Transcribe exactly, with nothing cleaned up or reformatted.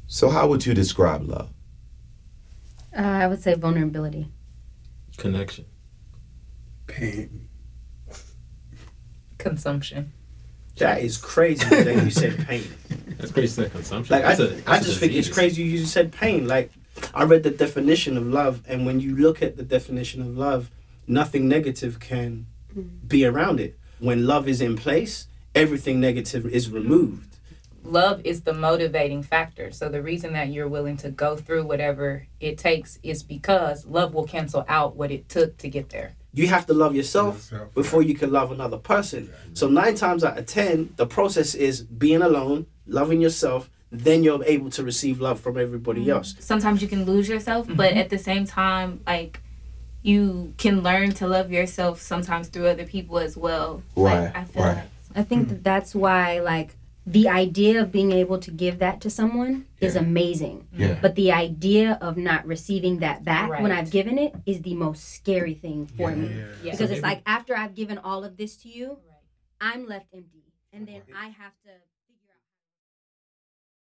So how would you describe love? Uh, I would say vulnerability. Connection. Pain. Consumption. That is crazy that you said pain. That's crazy. Said consumption. Like I, That's a- that's I a just think it's disease. crazy you said pain. Like I read the definition of love, and when you look at the definition of love, nothing negative can be around it. When love is in place, everything negative is removed. Love is the motivating factor. So the reason that you're willing to go through whatever it takes is because love will cancel out what it took to get there. You have to love yourself Yourself, before you can love another person. So nine times out of ten, the process is being alone, loving yourself, then you're able to receive love from everybody else. Sometimes you can lose yourself, but at the same time, like, you can learn to love yourself sometimes through other people as well. Right, Like, I feel right. like I think that that's why, like, the idea of being able to give that to someone is Yeah. amazing. Yeah. But the idea of not receiving that back when Right. I've given it is the most scary thing for me. Yeah. Yeah. Because So it's maybe- like after I've given all of this to you, I'm left empty. And then I have to